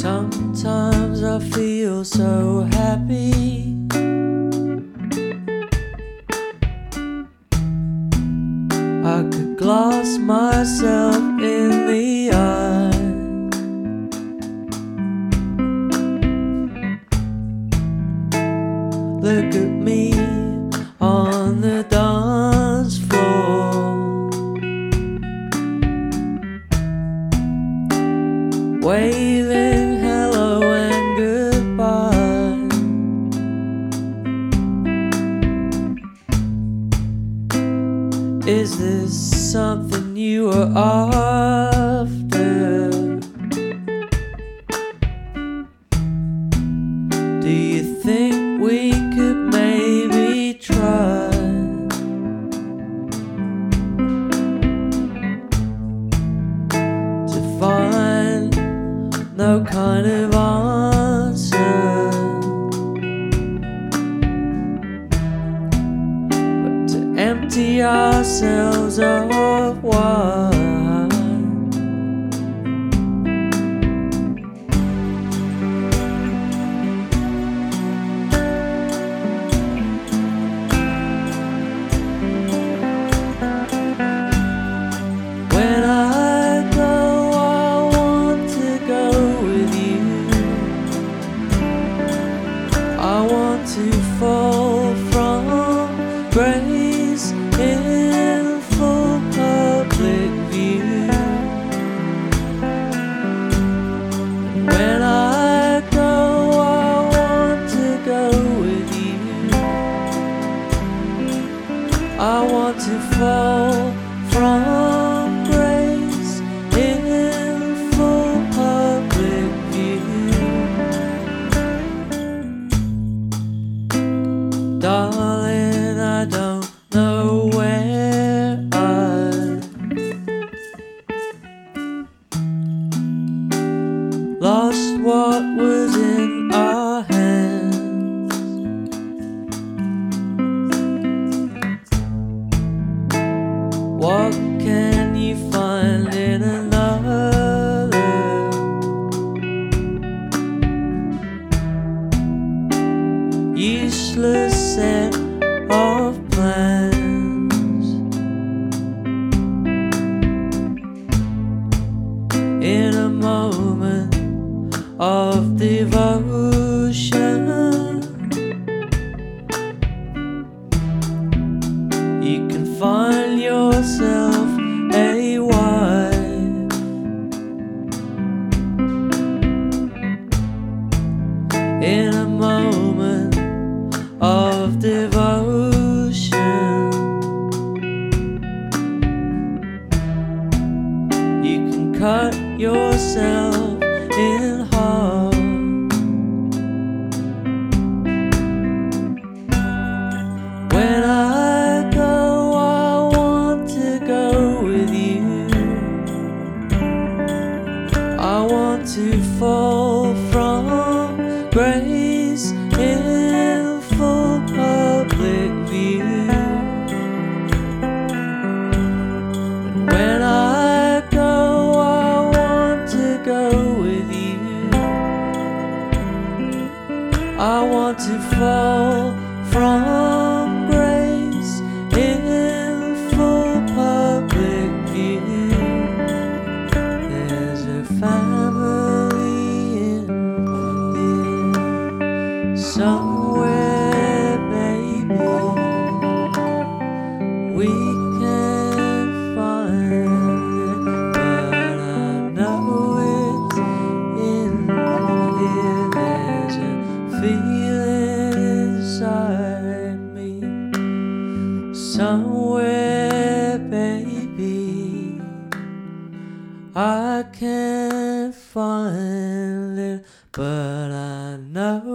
Sometimes I feel so happy. I could glass myself in the eye. Look at me on the dance floor, waving hello and goodbye. Is this something you are after? Do you think we could maybe try to find no kind of answer, but to empty ourselves of wine? When I go, I want to go with you. I want to fall from grace in full public view. When I go, I want to go with you. I want to fall from grace in full public view. Darling, I don't know where I lost what was in our hands. What can you find in another? Useless set of plans in a moment of devotion. You can find yourself a wife in a moment of devotion. You can cut yourself in half. When I go, I want to go with you. I want to fall from grace in full public view. And when I go, I want to go with you. I want to fall from grace in full public view. There's a family in here somewhere, baby. We can't find it, but I know it's in here. There's a feeling inside me somewhere, baby. I can't find it, but I know